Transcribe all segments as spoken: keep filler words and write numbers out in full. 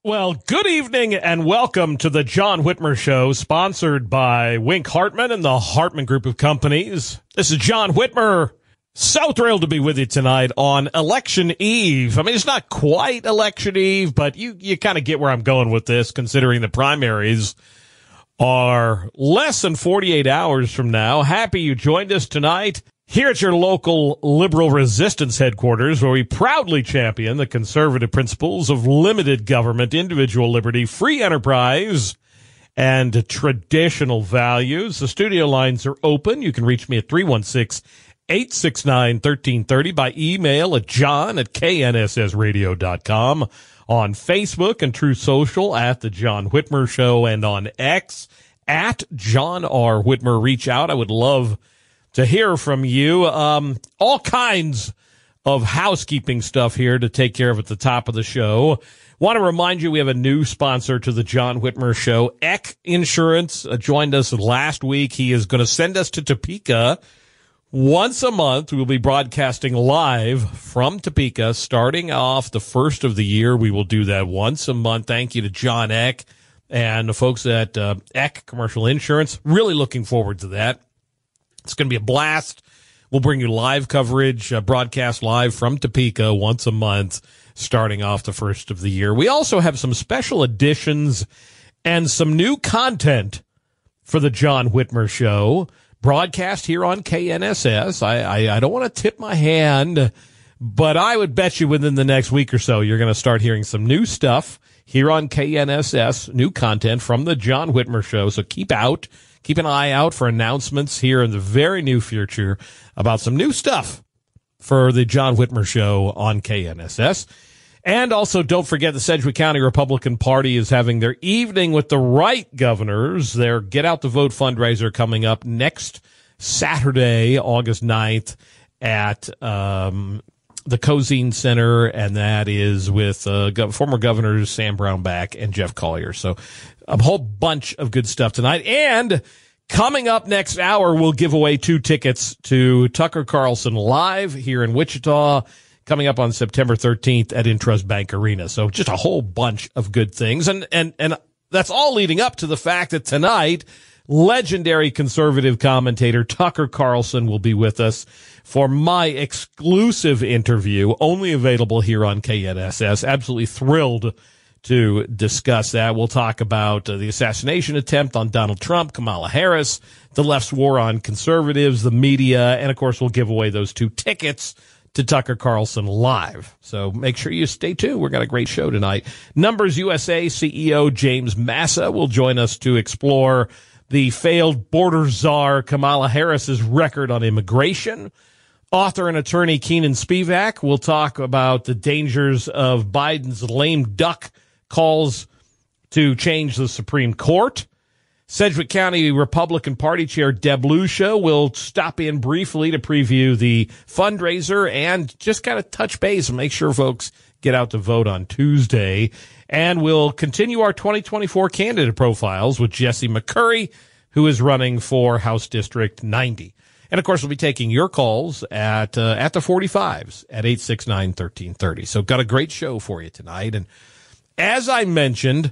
Well, good evening and welcome to the John Whitmer Show, sponsored by Wink Hartman and the Hartman Group of Companies. This is John Whitmer. So thrilled to be with you tonight on Election Eve. I mean, it's not quite Election Eve, but you, you kind of get where I'm going with this, considering the primaries are less than forty-eight hours from now. Happy you joined us tonight here at your local liberal resistance headquarters, where we proudly champion the conservative principles of limited government, individual liberty, free enterprise, and traditional values. The studio lines are open. You can reach me at three one six, eight six nine, one three three zero by email at john at k n s s radio dot com, on Facebook and True Social at The John Whitmer Show, and on X at John R. Whitmer. Reach out. I would love to hear from you. Um, all kinds of housekeeping stuff here to take care of at the top of the show. Want to remind you we have a new sponsor to the John Whitmer Show. Eck Insurance uh, joined us last week. He is going to send us to Topeka once a month. We'll be broadcasting live from Topeka starting off the first of the year. We will do that once a month. Thank you to John Eck and the folks at uh, Eck Commercial Insurance. Really looking forward to that. It's going to be a blast. We'll bring you live coverage, uh, broadcast live from Topeka once a month, starting off the first of the year. We also have some special editions and some new content for the John Whitmer Show, broadcast here on K N S S. I, I, I don't want to tip my hand, but I would bet you within the next week or so, you're going to start hearing some new stuff here on K N S S, new content from the John Whitmer Show. So keep out. Keep an eye out for announcements here in the very near future about some new stuff for the John Whitmer Show on K N S S. And also, don't forget, the Sedgwick County Republican Party is having their evening with the right governors. Their Get Out the Vote fundraiser coming up next Saturday, August ninth, at um, the Cozine Center, and that is with uh, go- former governors Sam Brownback and Jeff Collier. So a whole bunch of good stuff tonight. And coming up next hour, we'll give away two tickets to Tucker Carlson Live here in Wichita, coming up on September thirteenth at Intrust Bank Arena. So just a whole bunch of good things. And, and, and that's all leading up to the fact that tonight, legendary conservative commentator Tucker Carlson will be with us for my exclusive interview, only available here on K N S S. Absolutely thrilled to discuss that. We'll talk about uh, the assassination attempt on Donald Trump, Kamala Harris, the left's war on conservatives, the media, and of course we'll give away those two tickets to Tucker Carlson Live. So make sure you stay tuned. We've got a great show tonight. Numbers U S A C E O James Massa will join us to explore the failed border czar Kamala Harris's record on immigration. Author and attorney Keenan Spivak will talk about the dangers of Biden's lame duck calls to change the Supreme Court. Sedgwick County Republican Party Chair Deb Lucia will stop in briefly to preview the fundraiser and just kind of touch base and make sure folks get out to vote on Tuesday. And we'll continue our twenty twenty-four candidate profiles with Jesse McCurry, who is running for House District ninety. And, of course, we'll be taking your calls at uh, at the forty-fives at eight six nine, one three three zero. So got a great show for you tonight. And as I mentioned,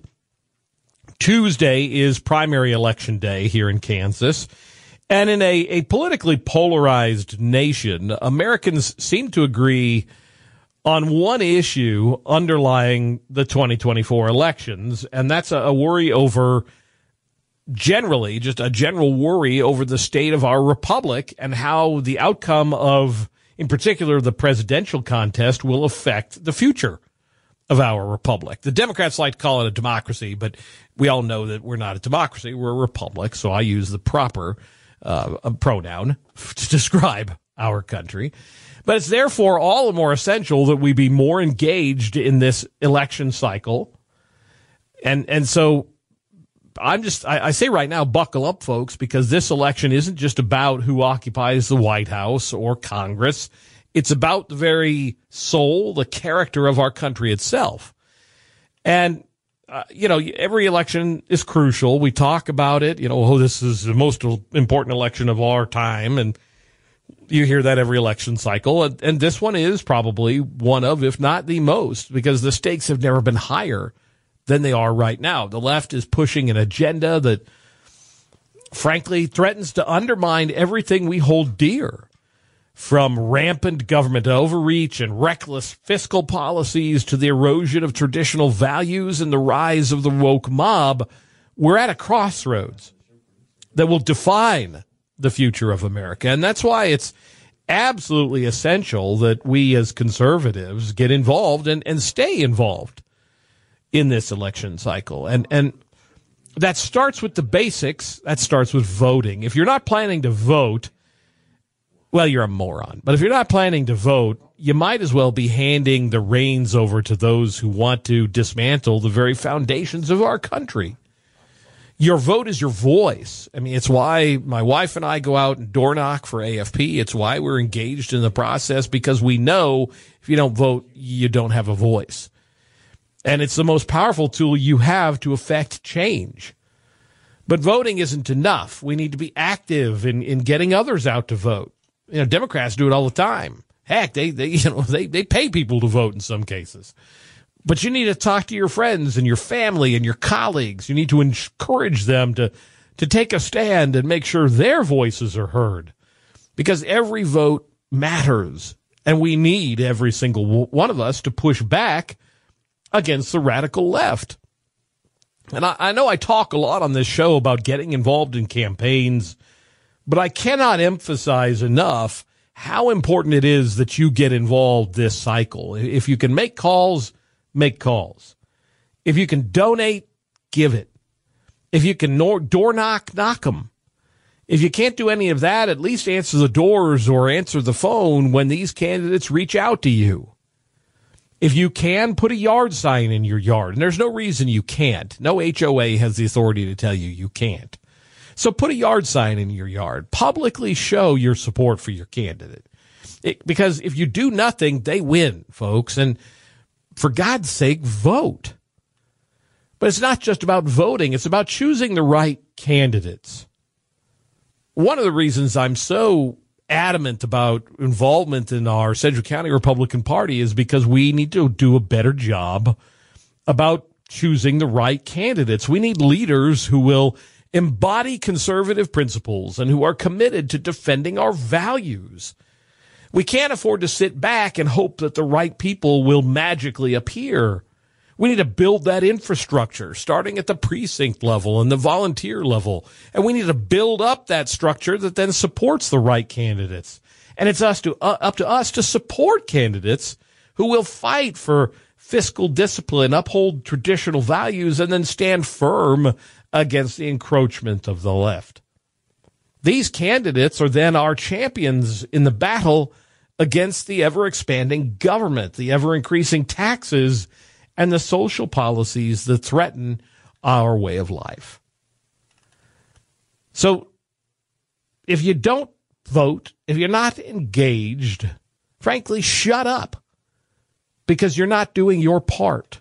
Tuesday is primary election day here in Kansas. And in a, a politically polarized nation, Americans seem to agree on one issue underlying the twenty twenty-four elections, and that's a, a worry over generally, just a general worry over the state of our republic and how the outcome of, in particular, the presidential contest will affect the future of our republic. The Democrats like to call it a democracy, but we all know that we're not a democracy. We're a republic, so I use the proper uh, pronoun to describe our country. But it's therefore all the more essential that we be more engaged in this election cycle. And and so I'm just, I, I say right now, buckle up, folks, because this election isn't just about who occupies the White House or Congress. It's about the very soul, the character of our country itself. And, uh, you know, every election is crucial. We talk about it, you know, oh, this is the most important election of our time. And you hear that every election cycle. And, and this one is probably one of, if not the most, because the stakes have never been higher than they are right now. The left is pushing an agenda that, frankly, threatens to undermine everything we hold dear, from rampant government overreach and reckless fiscal policies to the erosion of traditional values and the rise of the woke mob. We're at a crossroads that will define the future of America. And that's why it's absolutely essential that we as conservatives get involved and, and stay involved in this election cycle. And, and that starts with the basics. That starts with voting. If you're not planning to vote, well, you're a moron. But if you're not planning to vote, you might as well be handing the reins over to those who want to dismantle the very foundations of our country. Your vote is your voice. I mean, it's why my wife and I go out and door knock for A F P. It's why we're engaged in the process, because we know if you don't vote, you don't have a voice. And it's the most powerful tool you have to affect change. But voting isn't enough. We need to be active in, in getting others out to vote. You know, Democrats do it all the time. Heck, they, they, you know, they, they pay people to vote in some cases. But you need to talk to your friends and your family and your colleagues. You need to encourage them to, to take a stand and make sure their voices are heard, because every vote matters, and we need every single one of us to push back against the radical left. And I, I know I talk a lot on this show about getting involved in campaigns, but I cannot emphasize enough how important it is that you get involved this cycle. If you can make calls, make calls. If you can donate, give it. If you can door knock, knock them. If you can't do any of that, at least answer the doors or answer the phone when these candidates reach out to you. If you can, put a yard sign in your yard. And there's no reason you can't. No H O A has the authority to tell you you can't. So put a yard sign in your yard. Publicly show your support for your candidate. It, because if you do nothing, they win, folks. And for God's sake, vote. But it's not just about voting. It's about choosing the right candidates. One of the reasons I'm so adamant about involvement in our Central County Republican Party is because we need to do a better job about choosing the right candidates. We need leaders who will embody conservative principles and who are committed to defending our values. We can't afford to sit back and hope that the right people will magically appear. We need to build that infrastructure, starting at the precinct level and the volunteer level. And we need to build up that structure that then supports the right candidates. And it's us to, uh, up to us to support candidates who will fight for fiscal discipline, uphold traditional values, and then stand firm against the encroachment of the left. These candidates are then our champions in the battle against the ever-expanding government, the ever-increasing taxes, and the social policies that threaten our way of life. So if you don't vote, if you're not engaged, frankly, shut up, because you're not doing your part.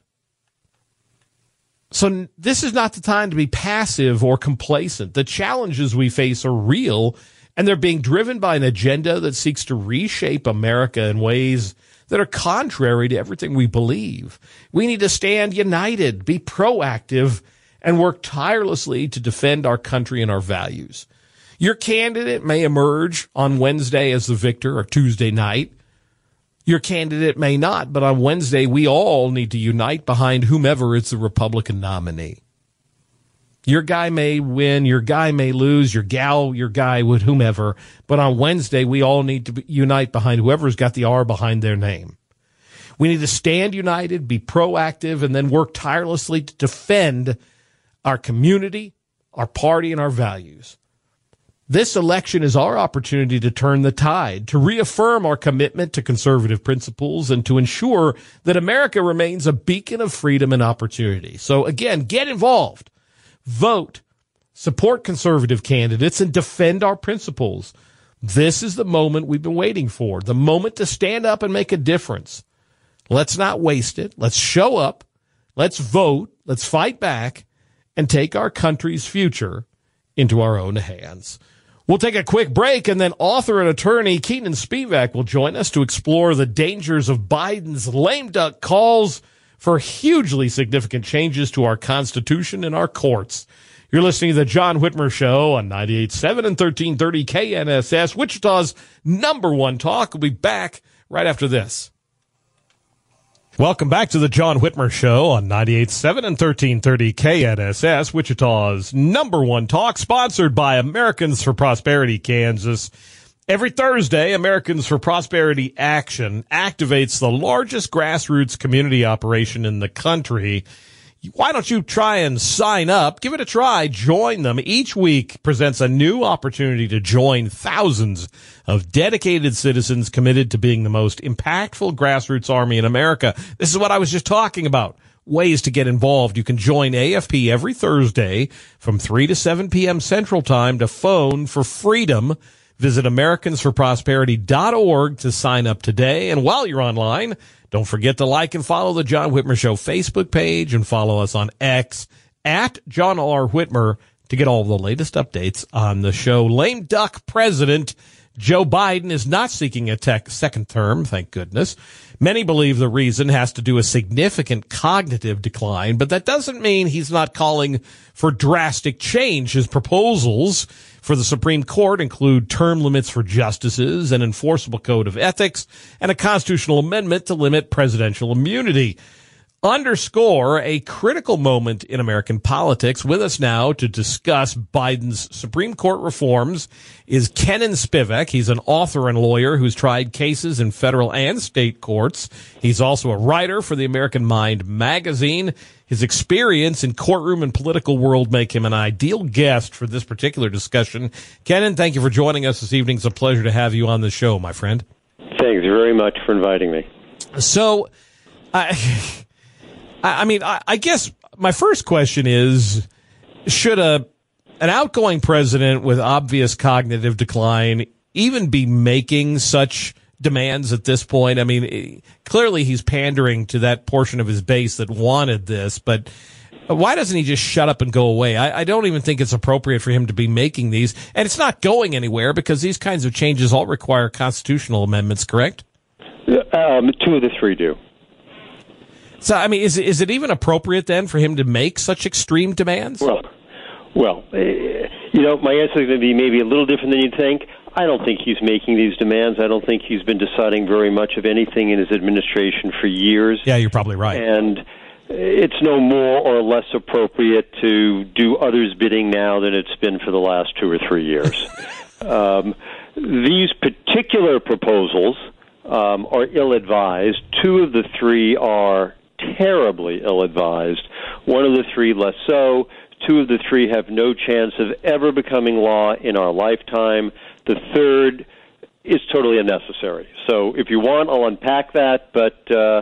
So this is not the time to be passive or complacent. The challenges we face are real, and they're being driven by an agenda that seeks to reshape America in ways that are contrary to everything we believe. We need to stand united, be proactive, and work tirelessly to defend our country and our values. Your candidate may emerge on Wednesday as the victor or Tuesday night. Your candidate may not, but on Wednesday, we all need to unite behind whomever is the Republican nominee. Your guy may win, your guy may lose, your gal, your guy, with whomever, but on Wednesday, we all need to unite behind whoever's got the R behind their name. We need to stand united, be proactive, and then work tirelessly to defend our community, our party, and our values. This election is our opportunity to turn the tide, to reaffirm our commitment to conservative principles, and to ensure that America remains a beacon of freedom and opportunity. So again, get involved, vote, support conservative candidates, and defend our principles. This is the moment we've been waiting for, the moment to stand up and make a difference. Let's not waste it. Let's show up. Let's vote. Let's fight back and take our country's future into our own hands. We'll take a quick break, and then author and attorney Keenan Spivak will join us to explore the dangers of Biden's lame duck calls for hugely significant changes to our Constitution and our courts. You're listening to the John Whitmer Show on ninety-eight point seven and thirteen thirty K N S S, Wichita's number one talk. We'll be back right after this. Welcome back to the John Whitmer Show on ninety-eight point seven and thirteen thirty K N S S, Wichita's number one talk, sponsored by Americans for Prosperity Kansas. Every Thursday, Americans for Prosperity Action activates the largest grassroots community operation in the country. Why don't you try and sign up? Give it a try. Join them. Each week presents a new opportunity to join thousands of dedicated citizens committed to being the most impactful grassroots army in America. This is what I was just talking about. Ways to get involved. You can join A F P every Thursday from three to seven p.m. Central Time to phone for freedom. Visit Americans for Prosperity dot org to sign up today. And while you're online, don't forget to like and follow the John Whitmer Show Facebook page and follow us on X at John R. Whitmer to get all the latest updates on the show. Lame duck president Joe Biden is not seeking a tech second term, thank goodness. Many believe the reason has to do with significant cognitive decline, but that doesn't mean he's not calling for drastic change. His proposals for the Supreme Court include term limits for justices, an enforceable code of ethics, and a constitutional amendment to limit presidential immunity. Underscore a critical moment in American politics. With us now to discuss Biden's Supreme Court reforms is Kenan Spivak. He's an author and lawyer who's tried cases in federal and state courts. He's also a writer for the American Mind magazine. His experience in courtroom and political world make him an ideal guest for this particular discussion. Kenan, thank you for joining us this evening. It's a pleasure to have you on the show, my friend. Thanks very much for inviting me. So, I... I mean, I guess my first question is, should a an outgoing president with obvious cognitive decline even be making such demands at this point? I mean, clearly he's pandering to that portion of his base that wanted this, but why doesn't he just shut up and go away? I, I don't even think it's appropriate for him to be making these, and it's not going anywhere because these kinds of changes all require constitutional amendments, correct? Um, two of the three do. So, I mean, is is it even appropriate then for him to make such extreme demands? Well, well, uh, you know, my answer is going to be maybe a little different than you'd think. I don't think he's making these demands. I don't think he's been deciding very much of anything in his administration for years. Yeah, you're probably right. And it's no more or less appropriate to do others' bidding now than it's been for the last two or three years. um, these particular proposals um, are ill-advised. Two of the three are terribly ill-advised. One of the three less so. Two of the three have no chance of ever becoming law in our lifetime. The third is totally unnecessary. So if you want, I'll unpack that, but uh,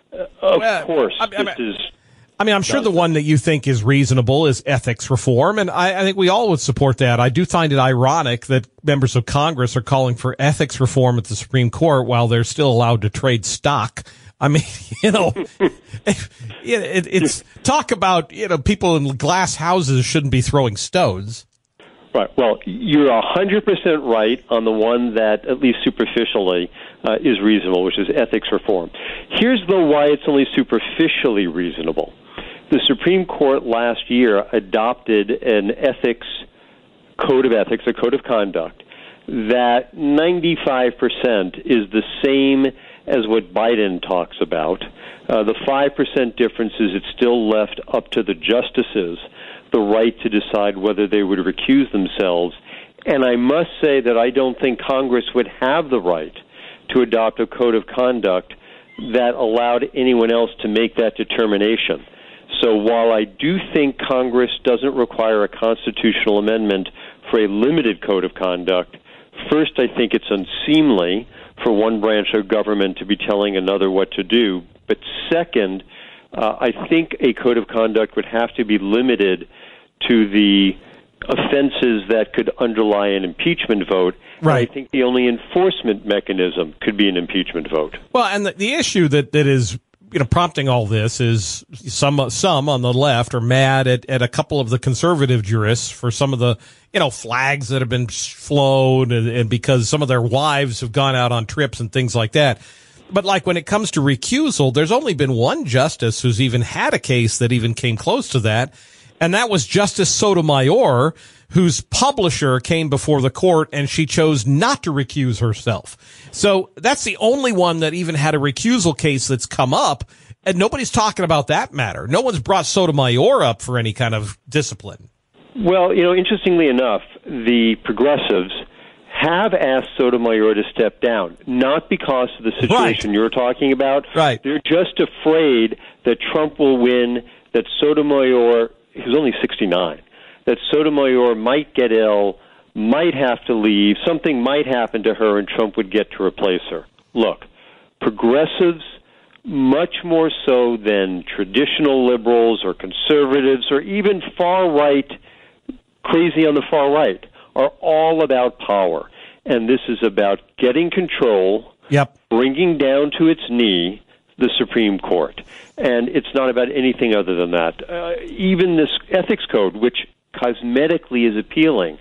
of well, course, I mean, this is... I mean, I'm sure the one that you think is reasonable is ethics reform, and I, I think we all would support that. I do find it ironic that members of Congress are calling for ethics reform at the Supreme Court while they're still allowed to trade stock. I mean, you know, it, it, it's talk about, you know, people in glass houses shouldn't be throwing stones. Right. Well, you're one hundred percent right on the one that, at least superficially, uh, is reasonable, which is ethics reform. Here's the why it's only superficially reasonable. The Supreme Court last year adopted an ethics code of ethics, a code of conduct, that ninety-five percent is the same as what Biden talks about. Uh, the five percent difference is it's still left up to the justices the right to decide whether they would recuse themselves. And I must say that I don't think Congress would have the right to adopt a code of conduct that allowed anyone else to make that determination. So while I do think Congress doesn't require a constitutional amendment for a limited code of conduct, first, I think it's unseemly for one branch of government to be telling another what to do. But second, uh, I think a code of conduct would have to be limited to the offenses that could underlie an impeachment vote. Right. And I think the only enforcement mechanism could be an impeachment vote. Well, and the, the issue that, that is, you know, prompting all this is some some on the left are mad at, at a couple of the conservative jurists for some of the, you know, flags that have been flown and, and because some of their wives have gone out on trips and things like that. but like when it comes to recusal, there's only been one justice who's even had a case that even came close to that. And that was Justice Sotomayor, whose publisher came before the court and she chose not to recuse herself. So that's the only one that even had a recusal case that's come up. And nobody's talking about that matter. No one's brought Sotomayor up for any kind of discipline. Well, you know, interestingly enough, the progressives have asked Sotomayor to step down, not because of the situation right. you're talking about. Right. They're just afraid that Trump will win, that Sotomayor, who's only sixty-nine, that Sotomayor might get ill, might have to leave, something might happen to her, and Trump would get to replace her. Look, progressives, much more so than traditional liberals or conservatives or even far-right, crazy on the far right, are all about power. And this is about getting control, yep. bringing down to its knee the Supreme Court. And it's not about anything other than that. Uh, even this ethics code, which cosmetically is appealing,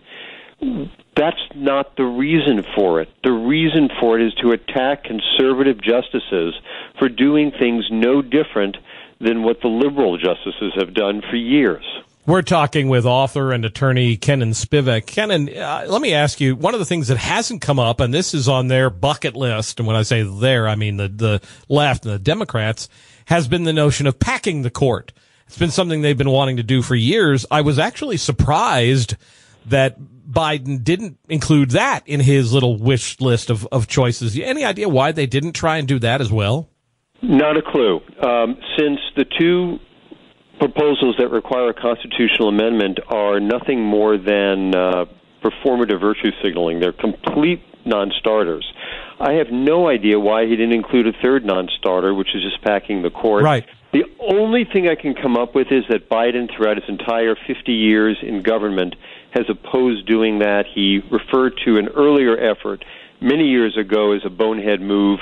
that's not the reason for it. The reason for it is to attack conservative justices for doing things no different than what the liberal justices have done for years. We're talking with author and attorney Kenan Spivak. Kenan, uh, let me ask you, one of the things that hasn't come up, and this is on their bucket list, and when I say there, I mean the, the left and the Democrats, has been the notion of packing the court. It's been something they've been wanting to do for years. I was actually surprised that Biden didn't include that in his little wish list of, of choices. Any idea why they didn't try and do that as well? Not a clue. Um, since the two proposals that require a constitutional amendment are nothing more than uh, performative virtue signaling. They're complete non-starters. I have no idea why he didn't include a third non-starter, which is just packing the court. Right. The only thing I can come up with is that Biden, throughout his entire fifty years in government, has opposed doing that. He referred to an earlier effort many years ago as a bonehead move.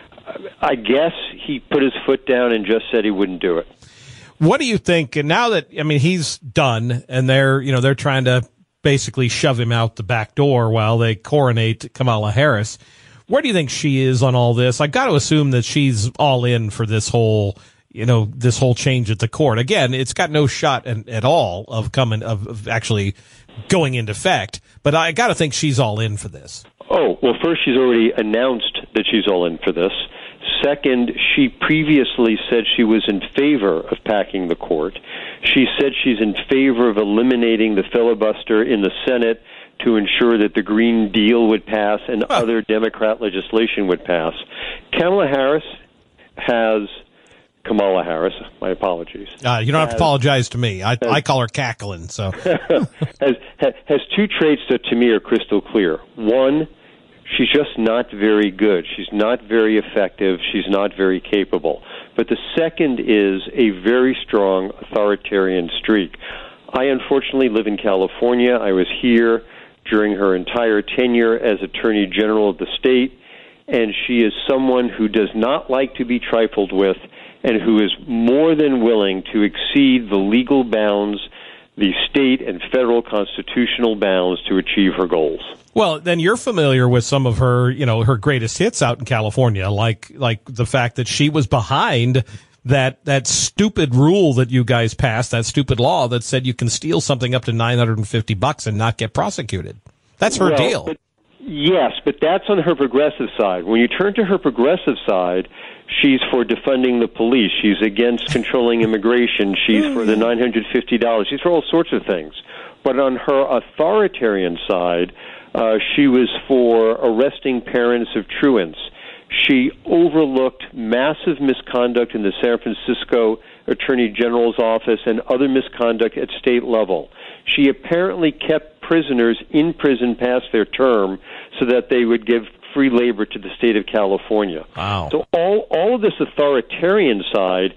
I guess he put his foot down and just said he wouldn't do it. What do you think? And now that, I mean, he's done and they're, you know, they're trying to basically shove him out the back door while they coronate Kamala Harris. Where do you think she is on all this? I got to assume that she's all in for this whole, you know, this whole change at the court. Again, it's got no shot at, at all of coming, of, of actually going into effect, but I got to think she's all in for this. Oh, well, first, she's already announced that she's all in for this. Second, she previously said she was in favor of packing the court. She said she's in favor of eliminating the filibuster in the Senate to ensure that the Green Deal would pass and huh. other Democrat legislation would pass. Kamala Harris has... Kamala Harris, my apologies. Uh, you don't have has, to apologize to me. I, has, I call her cackling. So has, has two traits that to me are crystal clear. One, she's just not very good. She's not very effective. She's not very capable. But the second is a very strong authoritarian streak. I unfortunately live in California. I was here during her entire tenure as Attorney General of the state, and she is someone who does not like to be trifled with and who is more than willing to exceed the legal bounds, the state and federal constitutional bounds to achieve her goals. Well, then you're familiar with some of her, you know, her greatest hits out in California, like like the fact that she was behind that that stupid rule that you guys passed, that stupid law that said you can steal something up to nine hundred fifty bucks and not get prosecuted. That's her well, deal. But, yes, but that's on her progressive side. When you turn to her progressive side, she's for defunding the police. She's against controlling immigration. She's for the nine hundred fifty dollars. She's for all sorts of things. But on her authoritarian side, uh, she was for arresting parents of truants. She overlooked massive misconduct in the San Francisco Attorney General's office and other misconduct at state level. She apparently kept prisoners in prison past their term so that they would give free labor to the state of California. Wow. So all, all of this authoritarian side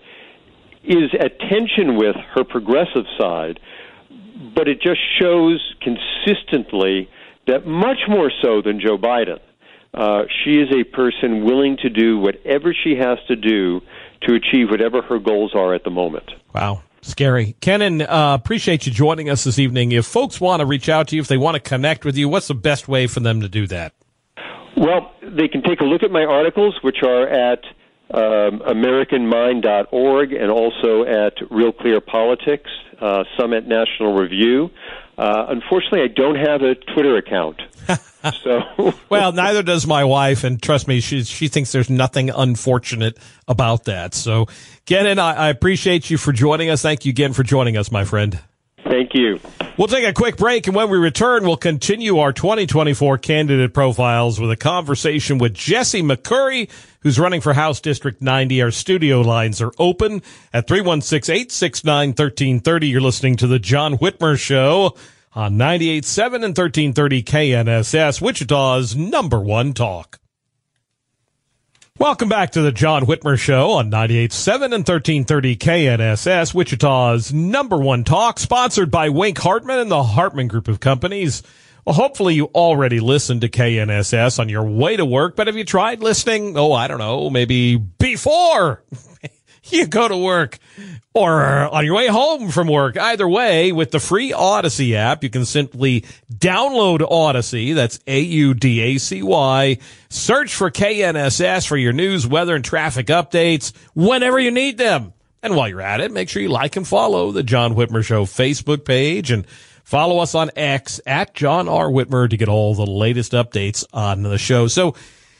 is at tension with her progressive side, but it just shows consistently that much more so than Joe Biden, uh, she is a person willing to do whatever she has to do to achieve whatever her goals are at the moment. Wow. Scary. Kenan, uh, appreciate you joining us this evening. If folks want to reach out to you, if they want to connect with you, what's the best way for them to do that? Well, they can take a look at my articles, which are at um, American Mind dot org and also at Real Clear Politics, uh, some at National Review. Uh, unfortunately, I don't have a Twitter account. So, well, neither does my wife, and trust me, she she thinks there's nothing unfortunate about that. So, Ken, I, I appreciate you for joining us. Thank you again for joining us, my friend. Thank you. We'll take a quick break, and when we return, we'll continue our twenty twenty-four candidate profiles with a conversation with Jesse McCurry, who's running for House District ninety. Our studio lines are open at three one six, eight six nine, one three three zero. You're listening to The John Whitmer Show on ninety-eight point seven and thirteen thirty K N S S, Wichita's number one talk. Welcome back to the John Whitmer Show on ninety-eight point seven and thirteen thirty K N S S, Wichita's number one talk, sponsored by Wink Hartman and the Hartman Group of Companies. Well, hopefully you already listened to K N S S on your way to work, but have you tried listening? Oh, I don't know, maybe before you go to work or on your way home from work. Either way, with the free Odyssey app, you can simply download Odyssey. That's A U D A C Y. Search for K N S S for your news, weather, and traffic updates whenever you need them. And while you're at it, make sure you like and follow the John Whitmer Show Facebook page and follow us on X at John R. Whitmer to get all the latest updates on the show. So,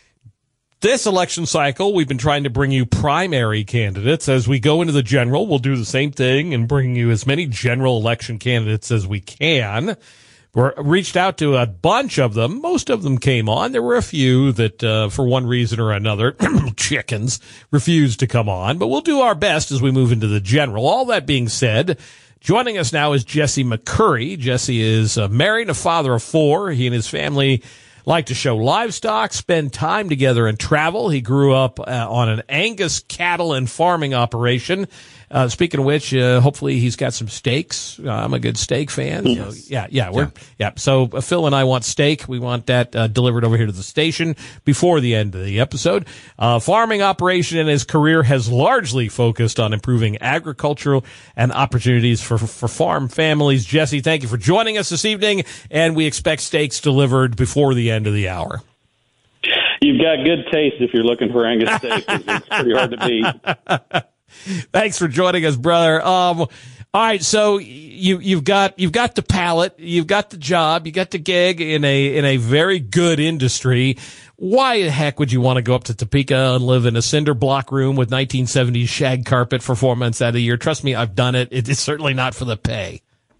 this election cycle, we've been trying to bring you primary candidates. As we go into the general, we'll do the same thing and bring you as many general election candidates as we can. We reached out to a bunch of them. Most of them came on. There were a few that, uh, for one reason or another, chickens, refused to come on. But we'll do our best as we move into the general. All that being said, joining us now is Jesse McCurry. Jesse is uh, married, a father of four. He and his family like to show livestock, spend time together, and travel. He grew up uh, on an Angus cattle and farming operation. Uh, speaking of which, uh, hopefully he's got some steaks. Uh, I'm a good steak fan. Yes. So, yeah, yeah, we're, yeah. yeah. So uh, Phil and I want steak. We want that uh, delivered over here to the station before the end of the episode. Uh, farming operation in his career has largely focused on improving agricultural and opportunities for, for farm families. Jesse, thank you for joining us this evening, and we expect steaks delivered before the end of the hour. You've got good taste if you're looking for Angus steak. It's pretty hard to beat. Thanks for joining us, brother. Um, all right, so you you've got you've got the palate, you've got the job, you got the gig in a in a very good industry. Why the heck would you want to go up to Topeka and live in a cinder block room with nineteen seventies shag carpet for four months out of the year? Trust me, I've done it. It's certainly not for the pay.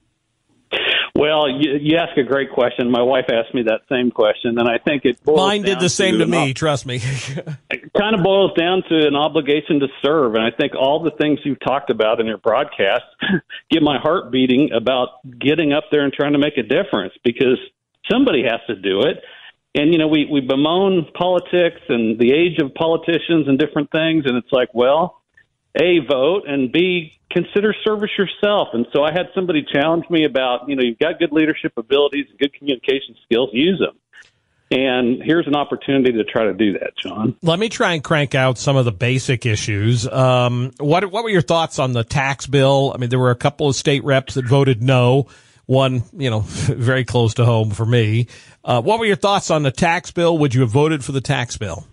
Well, you, you ask a great question. My wife asked me that same question, and I think it boils Mine did down the same to, to me, ob- trust me. It kind of boils down to an obligation to serve, and I think all the things you've talked about in your broadcast get my heart beating about getting up there and trying to make a difference, because somebody has to do it. And, you know, we, we bemoan politics and the age of politicians and different things, and it's like, well, A, vote, and B, consider service yourself. And so I had somebody challenge me about, you know, you've got good leadership abilities and good communication skills, use them. And here's an opportunity to try to do that, John. Let me try and crank out some of the basic issues. Um, what what were your thoughts on the tax bill? I mean, there were a couple of state reps that voted no. One, you know, very close to home for me. Uh, what were your thoughts on the tax bill? Would you have voted for the tax bill?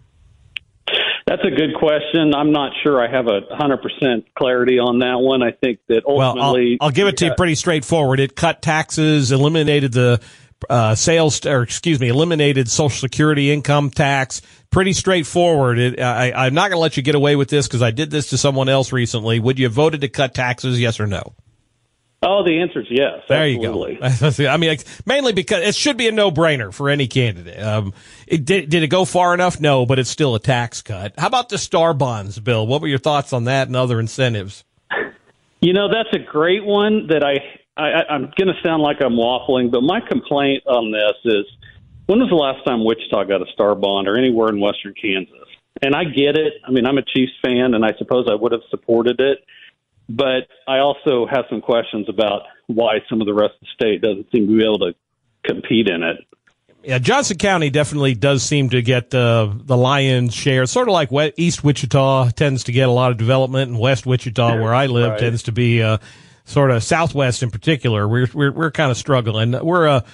That's a good question. I'm not sure I have a one hundred percent clarity on that one. I think that ultimately... Well, I'll, I'll give it to you pretty straightforward. It cut taxes, eliminated the uh, sales, or excuse me, eliminated Social Security income tax. Pretty straightforward. It, I, I'm not going to let you get away with this because I did this to someone else recently. Would you have voted to cut taxes, yes or no? Oh, the answer is yes. There absolutely. you go. I mean, mainly because it should be a no-brainer for any candidate. Um, it, did, did it go far enough? No, but it's still a tax cut. How about the Star Bonds bill? What were your thoughts on that and other incentives? You know, that's a great one that I, I I'm going to sound like I'm waffling, but my complaint on this is, when was the last time Wichita got a Star Bond or anywhere in western Kansas? And I get it. I mean, I'm a Chiefs fan, and I suppose I would have supported it. But I also have some questions about why some of the rest of the state doesn't seem to be able to compete in it. Yeah, Johnson County definitely does seem to get uh, the lion's share. Sort of like East Wichita tends to get a lot of development, and West Wichita, where I live, right, tends to be uh, sort of Southwest in particular. We're we're we're kind of struggling. We're uh,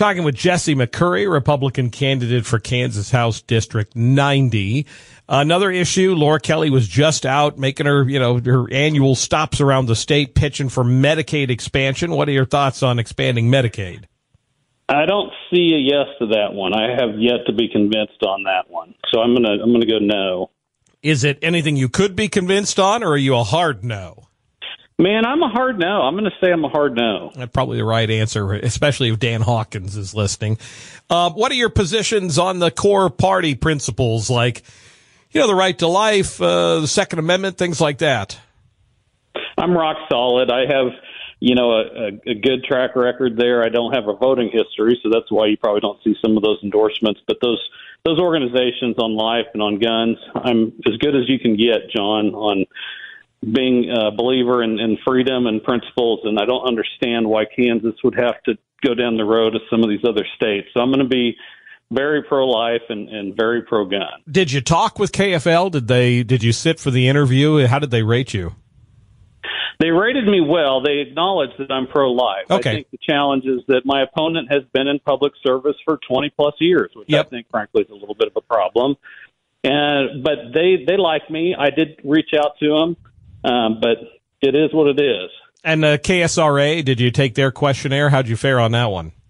Talking with Jesse McCurry, Republican candidate for Kansas House District ninety. Another issue, Laura Kelly was just out making her, you know, her annual stops around the state pitching for Medicaid expansion. What are your thoughts on expanding Medicaid? I don't see a yes to that one. I have yet to be convinced on that one. So I'm going to I'm going to go no. Is it anything you could be convinced on, or are you a hard no? Man, I'm a hard no. I'm going to say I'm a hard no. That's probably the right answer, especially if Dan Hawkins is listening. Uh, what are your positions on the core party principles, like, you know, the right to life, uh, the Second Amendment, things like that? I'm rock solid. I have, you know, a, a good track record there. I don't have a voting history, so that's why you probably don't see some of those endorsements. But those those organizations on life and on guns, I'm as good as you can get, John, on being a believer in, in freedom and principles, and I don't understand why Kansas would have to go down the road of some of these other states. So I'm going to be very pro-life and, and very pro-gun. Did you talk with K F L? Did they? Did you sit for the interview? How did they rate you? They rated me well. They acknowledged that I'm pro-life. Okay. I think the challenge is that my opponent has been in public service for twenty-plus years, which yep. I think, frankly, is a little bit of a problem. And But they, they like me. I did reach out to them. Um, but it is what it is. And uh, K S R A, did you take their questionnaire? How'd you fare on that one?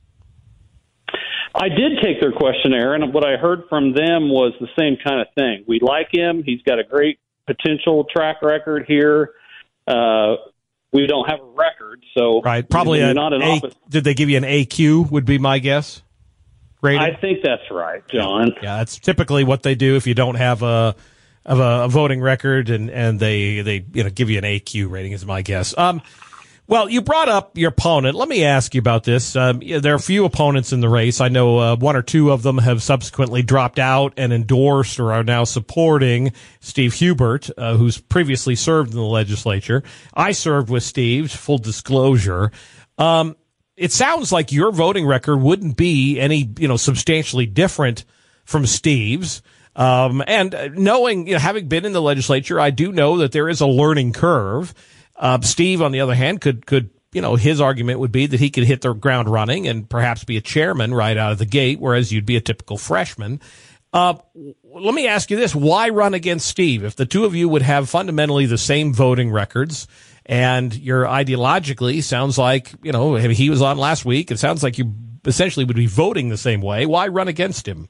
I did take their questionnaire, and what I heard from them was the same kind of thing. We like him. He's got a great potential track record here. Uh, we don't have a record, so right. Probably a, not an a, office. Did they give you an A Q, would be my guess? Rating? I think that's right, John. Yeah, that's typically what they do if you don't have a of a, a voting record, and, and they, they you know give you an A Q rating is my guess. Um, well, you brought up your opponent. Let me ask you about this. Um, there are a few opponents in the race. I know uh, one or two of them have subsequently dropped out and endorsed or are now supporting Steve Hubert, uh, who's previously served in the legislature. I served with Steve, full disclosure. Um, it sounds like your voting record wouldn't be any you know substantially different from Steve's. Um, and knowing, you know, having been in the legislature, I do know that there is a learning curve. Uh, Steve, on the other hand, could, could, you know, his argument would be that he could hit the ground running and perhaps be a chairman right out of the gate, whereas you'd be a typical freshman. Uh, let me ask you this. Why run against Steve? If the two of you would have fundamentally the same voting records and you're ideologically sounds like, you know, he was on last week. It sounds like you essentially would be voting the same way. Why run against him?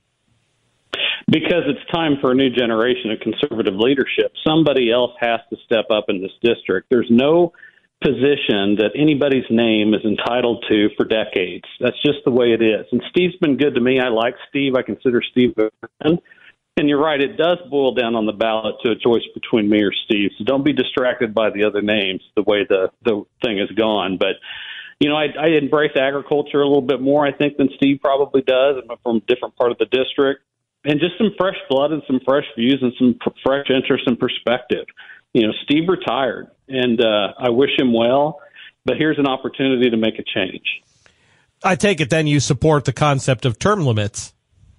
Because it's time for a new generation of conservative leadership. Somebody else has to step up in this district. There's no position that anybody's name is entitled to for decades. That's just the way it is. And Steve's been good to me. I like Steve. I consider Steve a friend. And you're right, it does boil down on the ballot to a choice between me or Steve. So don't be distracted by the other names, the way the, the thing has gone. But, you know, I, I embrace agriculture a little bit more, I think, than Steve probably does. I'm from a different part of the district. And just some fresh blood and some fresh views and some p- fresh interest and perspective. You know, Steve retired, and uh, I wish him well, but here's an opportunity to make a change. I take it then you support the concept of term limits.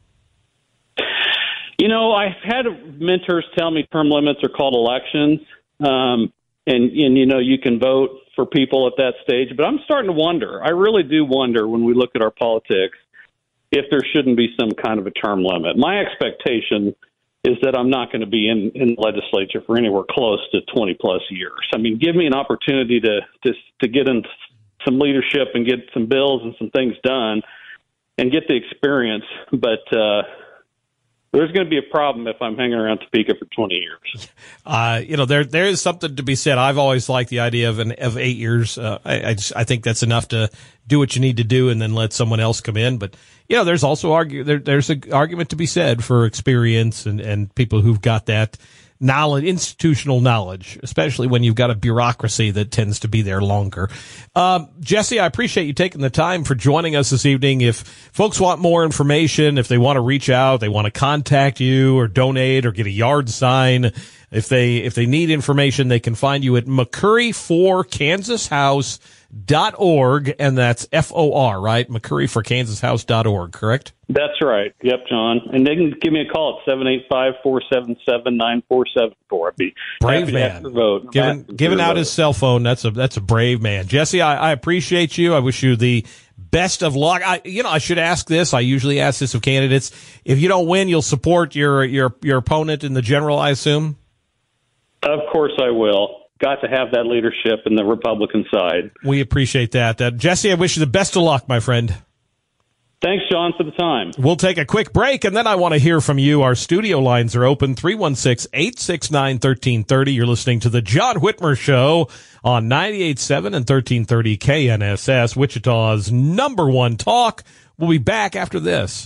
You know, I've had mentors tell me term limits are called elections, um, and, and, you know, you can vote for people at that stage. But I'm starting to wonder. I really do wonder when we look at our politics if there shouldn't be some kind of a term limit. My expectation is that I'm not going to be in, in the legislature for anywhere close to twenty plus years. I mean, give me an opportunity to, to, to get in some leadership and get some bills and some things done and get the experience. But, uh, there's going to be a problem if I'm hanging around Topeka for twenty years. Uh, you know, there there is something to be said. I've always liked the idea of an of eight years. Uh, I I, just, I think that's enough to do what you need to do and then let someone else come in. But you know, there's also argue there, there's an argument to be said for experience and and people who've got that knowledge, institutional knowledge, especially when you've got a bureaucracy that tends to be there longer. Um, Jesse, I appreciate you taking the time for joining us this evening. If folks want more information, if they want to reach out, they want to contact you or donate or get a yard sign, if they, if they need information, they can find you at McCurry for Kansas House dot org, and that's F O R, right? McCurry for Kansas House dot org, correct? That's right. Yep, John. And they can give me a call at seven eight five, four seven seven, nine four seven four. I'd be brave happy man. to vote. Giving, giving out vote. His cell phone. That's a, that's a brave man. Jesse, I, I appreciate you. I wish you the best of luck. I, you know, I should ask this. I usually ask this of candidates. If you don't win, you'll support your your your opponent in the general, I assume? Of course I will. Got to have that leadership in the Republican side. We appreciate that. Uh, Jesse, I wish you the best of luck, my friend. Thanks, John, for the time. We'll take a quick break, and then I want to hear from you. Our studio lines are open, three one six, eight six nine, one three three zero. You're listening to The John Whitmer Show on ninety-eight point seven and thirteen thirty K N S S, Wichita's number one talk. We'll be back after this.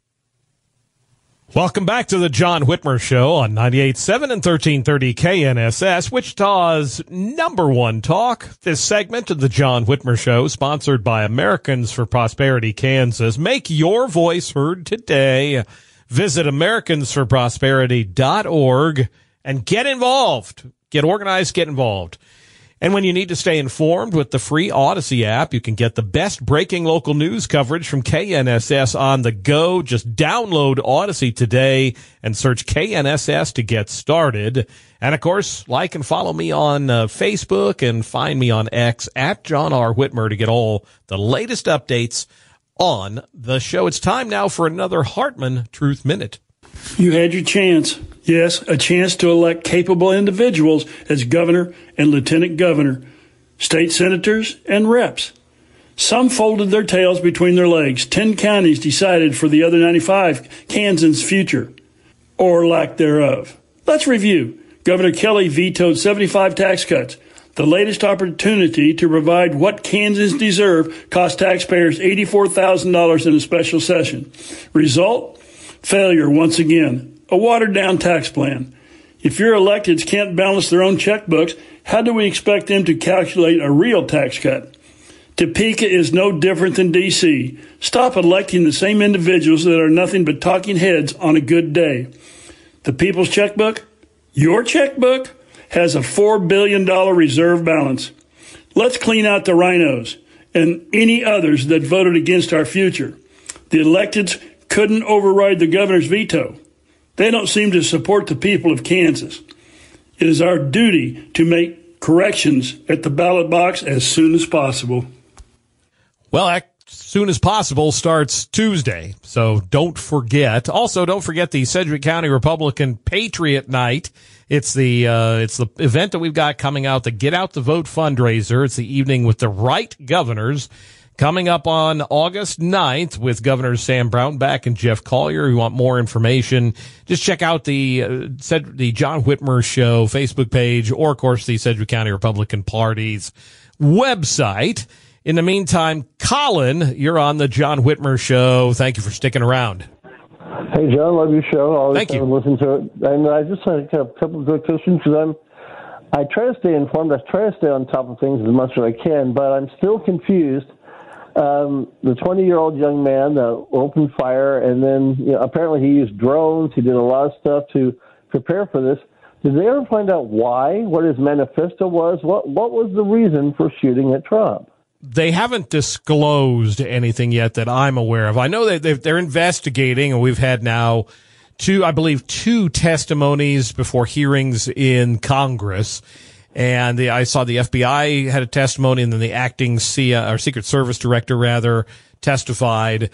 Welcome back to the John Whitmer Show on ninety-eight point seven and thirteen thirty K N S S, Wichita's number one talk. This segment of the John Whitmer Show, sponsored by Americans for Prosperity Kansas. Make your voice heard today. Visit Americans for Prosperity dot org and get involved. Get organized, get involved. And when you need to stay informed with the free Odyssey app, you can get the best breaking local news coverage from K N S S on the go. Just download Odyssey today and search K N S S to get started. And, of course, like and follow me on uh, Facebook and find me on X at John R. Whitmer to get all the latest updates on the show. It's time now for another Hartman Truth Minute. You had your chance. Yes, a chance to elect capable individuals as governor and lieutenant governor, state senators, and reps. Some folded their tails between their legs. Ten counties decided for the other ninety-five Kansans' future, or lack thereof. Let's review. Governor Kelly vetoed seventy-five tax cuts. The latest opportunity to provide what Kansans deserve cost taxpayers eighty-four thousand dollars in a special session. Result? Failure once again. A watered-down tax plan. If your electeds can't balance their own checkbooks, how do we expect them to calculate a real tax cut? Topeka is no different than D C. Stop electing the same individuals that are nothing but talking heads on a good day. The people's checkbook, your checkbook, has a four billion dollars reserve balance. Let's clean out the rhinos and any others that voted against our future. The electeds couldn't override the governor's veto. They don't seem to support the people of Kansas. It is our duty to make corrections at the ballot box as soon as possible. Well, as soon as possible starts Tuesday, so don't forget. Also, don't forget the Sedgwick County Republican Patriot Night. It's the uh, it's the event that we've got coming out, the Get Out the Vote fundraiser. It's the evening with the right governors. Coming up on August ninth with Governors Sam Brownback and Jeff Collier. If you want more information, just check out the uh, the John Whitmer Show Facebook page or, of course, the Sedgwick County Republican Party's website. In the meantime, Colin, you're on the John Whitmer Show. Thank you for sticking around. Hey, John, love your show. Always Thank you. Listen to it. And I just had a couple of good questions because I'm I try to stay informed. I try to stay on top of things as much as I can, but I'm still confused. Um, the twenty-year-old young man uh, opened fire, and then you know, apparently he used drones. He did a lot of stuff to prepare for this. Did they ever find out why, what his manifesto was? What what was the reason for shooting at Trump? They haven't disclosed anything yet that I'm aware of. I know that they're, they're investigating, and we've had now two, I believe, two testimonies before hearings in Congress. And the, I saw the F B I had a testimony, and then the acting C, uh, or Secret Service director, rather, testified.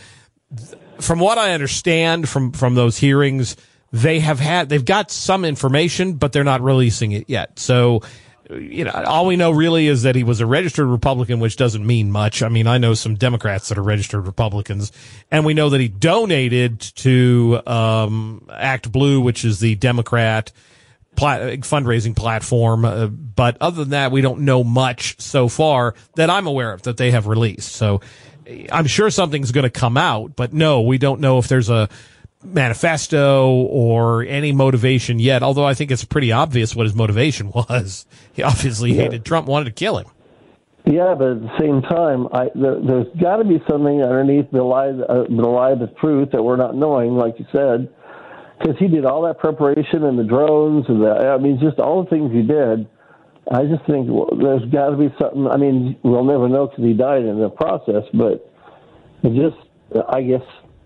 From what I understand from, from those hearings, they have had, they've got some information, but they're not releasing it yet. So, you know, all we know really is that he was a registered Republican, which doesn't mean much. I mean, I know some Democrats that are registered Republicans, and we know that he donated to um, Act Blue, which is the Democrat Plat- fundraising platform, uh, but other than that, we don't know much so far that I'm aware of that they have released. So I'm sure something's going to come out, but no, we don't know if there's a manifesto or any motivation yet, although I think it's pretty obvious what his motivation was. He obviously yeah. hated Trump, wanted to kill him. Yeah, but at the same time, I, there, there's got to be something underneath the lie, uh, the lie of the truth that we're not knowing, like you said. Because he did all that preparation and the drones and the, I mean, just all the things he did. I just think well, there's got to be something. I mean, we'll never know because he died in the process, but it just, I guess,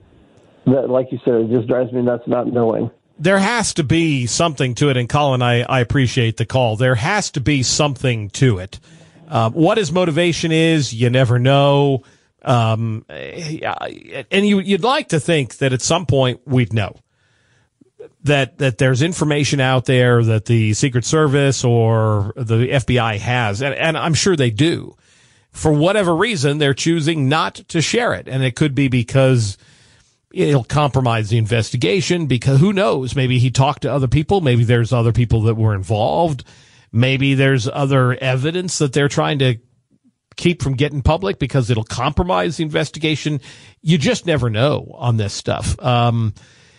that, like you said, it just drives me nuts not knowing. There has to be something to it, and Colin, I, I appreciate the call. There has to be something to it. Uh, what his motivation is, you never know. Um, and you, you'd like to think that at some point we'd know that, that there's information out there that the Secret Service or the F B I has, and, and I'm sure they do. For whatever reason, they're choosing not to share it. And it could be because it'll compromise the investigation, because who knows? Maybe he talked to other people. Maybe there's other people that were involved. Maybe there's other evidence that they're trying to keep from getting public because it'll compromise the investigation. You just never know on this stuff. Um,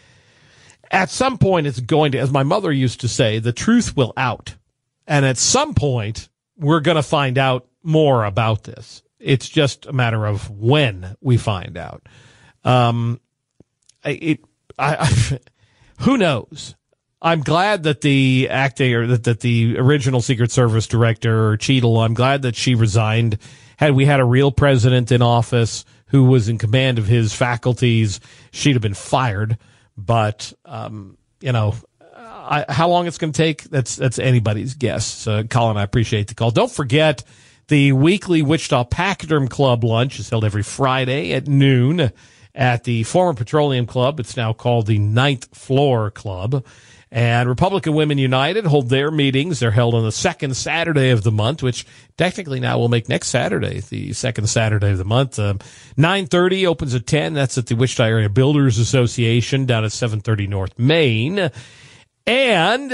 at some point, it's going to, as my mother used to say, the truth will out. And at some point, we're going to find out more about this. It's just a matter of when we find out. Um, it, I, I, who knows? I'm glad that the acting or that, that the original Secret Service director, Cheadle, I'm glad that she resigned. Had we had a real president in office who was in command of his faculties, she'd have been fired. But, um, you know, I, how long it's going to take, that's, that's anybody's guess. So, Colin, I appreciate the call. Don't forget, the weekly Wichita Pachyderm Club lunch is held every Friday at noon at the former Petroleum Club. It's now called the Ninth Floor Club. And Republican Women United hold their meetings. They're held on the second Saturday of the month, which technically now will make next Saturday the second Saturday of the month. Um, nine thirty opens at ten. That's at the Wichita Area Builders Association down at seven thirty North Main. And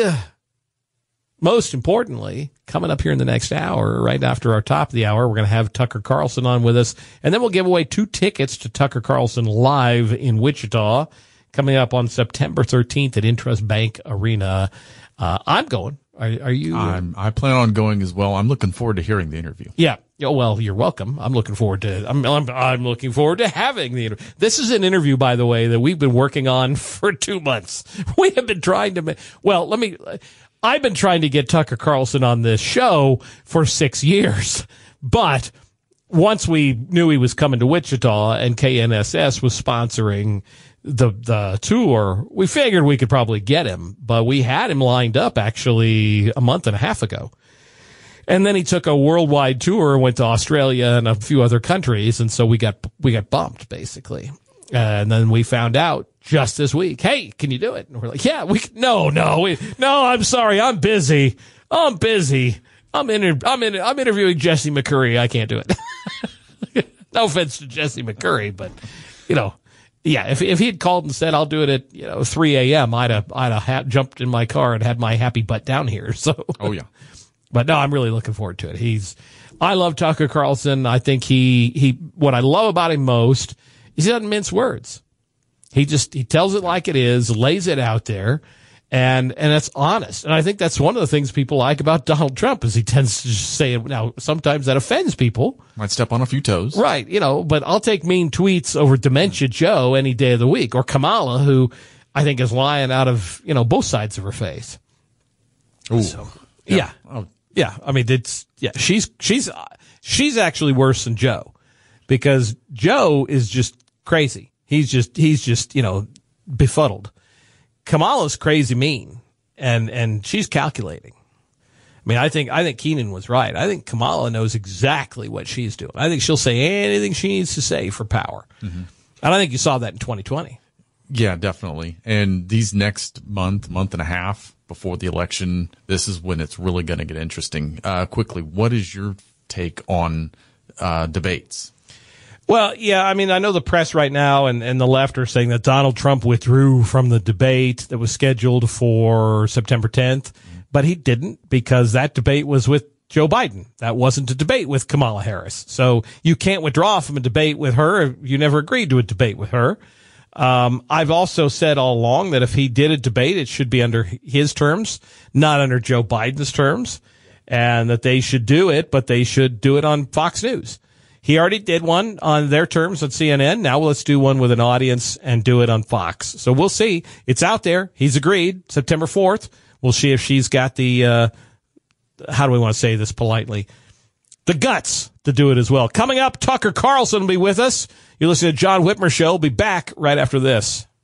most importantly, coming up here in the next hour, right after our top of the hour, we're going to have Tucker Carlson on with us. And then we'll give away two tickets to Tucker Carlson live in Wichita, coming up on September thirteenth at Intrust Bank Arena. Uh, I'm going. Are, are you? I'm, I plan on going as well. I'm looking forward to hearing the interview. Yeah. Oh, well, you're welcome. I'm looking forward to, I'm, I'm, I'm looking forward to having the interview. This is an interview, by the way, that we've been working on for two months. We have been trying to make, well, let me, I've been trying to get Tucker Carlson on this show for six years, but once we knew he was coming to Wichita and K N S S was sponsoring the the tour, we figured we could probably get him, but we had him lined up actually a month and a half ago. And then he took a worldwide tour, went to Australia and a few other countries, and so we got we got bumped basically. And then we found out just this week, hey, can you do it? And we're like, yeah, we can. no, no, we, no, I'm sorry, I'm busy. I'm busy. I'm in, I'm in, I'm interviewing Jesse McCurry. I can't do it. No offense to Jesse McCurry, but you know. Yeah, if if he had called and said I'll do it at you know three a.m., I'd have I'd have ha- jumped in my car and had my happy butt down here. So, oh yeah, but no, I'm really looking forward to it. He's, I love Tucker Carlson. I think he he what I love about him most is he doesn't mince words. He just he tells it like it is, lays it out there, and and it's honest. And I think that's one of the things people like about Donald Trump is he tends to just say it. Now sometimes that offends people. Might step on a few toes. Right, you know, but I'll take mean tweets over Dementia Joe any day of the week, or Kamala, who I think is lying out of, you know, both sides of her face. Ooh. So, yeah. Yeah. Oh. yeah. I mean, it's, yeah, she's, she's, she's actually worse than Joe, because Joe is just crazy. He's just, he's just, you know, befuddled. Kamala's crazy mean, and, and she's calculating. I mean, I think I think Keenan was right. I think Kamala knows exactly what she's doing. I think she'll say anything she needs to say for power. Mm-hmm. And I think you saw that in twenty twenty. Yeah, definitely. And these next month, month and a half before the election, this is when it's really going to get interesting. Uh, quickly, what is your take on uh, debates? Well, yeah, I mean, I know the press right now and, and the left are saying that Donald Trump withdrew from the debate that was scheduled for September tenth. But he didn't, because that debate was with Joe Biden. That wasn't a debate with Kamala Harris. So you can't withdraw from a debate with her. You never agreed to a debate with her. Um, I've also said all along that if he did a debate, it should be under his terms, not under Joe Biden's terms, and that they should do it, but they should do it on Fox News. He already did one on their terms on C N N. Now let's do one with an audience and do it on Fox. So we'll see. It's out there. He's agreed. September fourth. We'll see if she's got the, uh, how do we want to say this politely, the guts to do it as well. Coming up, Tucker Carlson will be with us. You're listening to John Whitmer Show. We'll be back right after this.